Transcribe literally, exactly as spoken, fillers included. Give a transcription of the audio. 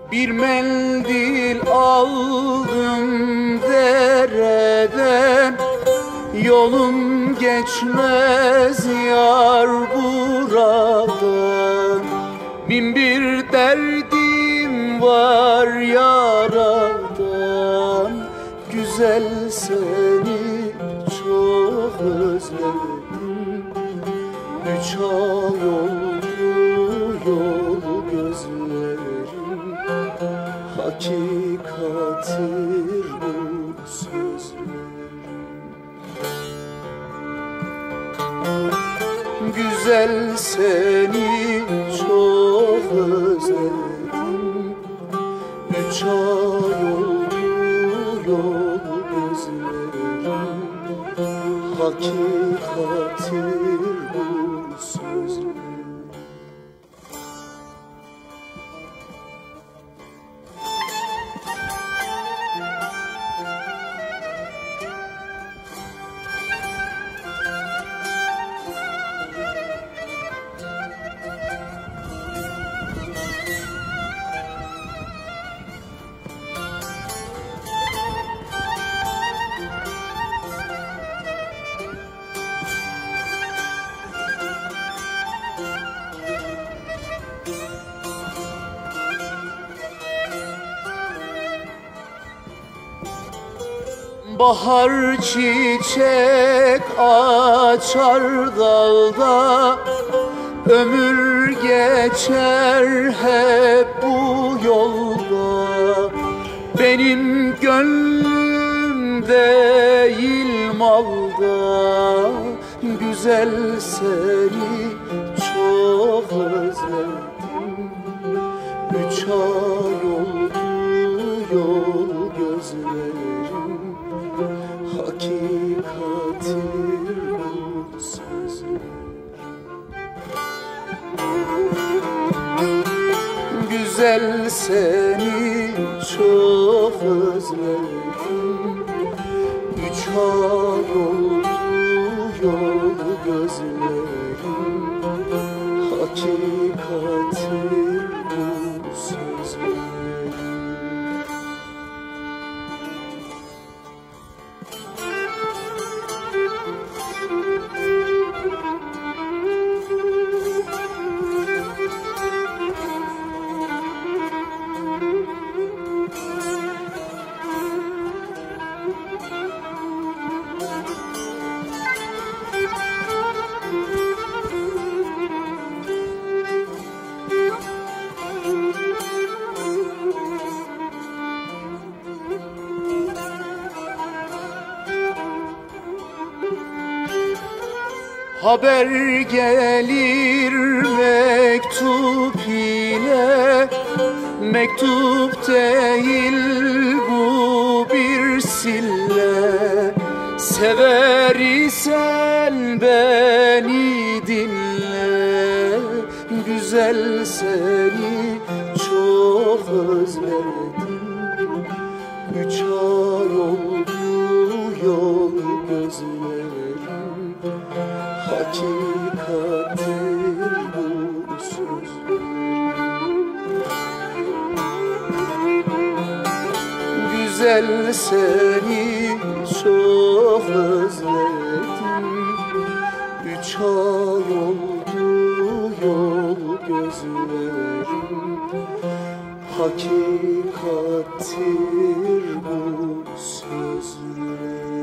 Bir mendil aldım dereden, yolum geçmez yar buradan. Bin bir derdim var yaradan, güzel seni çok özledim. Üç ay oldu yolu gözlerim, hakikattir bu sözlerim. Güzel seni çok özledim. Üç ay oldu yolu gözlerim, hakikattir bu sözlerim. Bahar çiçek açar dalda, ömür geçer hep bu yolda. Benim gönlüm değil malda, güzel seni çok özledim. Üç ay oldu yol gözlerim, hakikattir bu sözlerim. Güzel seni çok özledim. Üç ay oldu yol gözlerim, hakikattir bu sözlerim. Haber gelir mektup ile, mektup değil bu bir sille. Sever isen beni dinle, güzel seni çok özledim. Üç ay oldu yol gözlerim, hakikattir bu sözlerim. Güzel seni çok özledim. Üç ay oldu yol gözlerim, hakikattir bu sözlerim.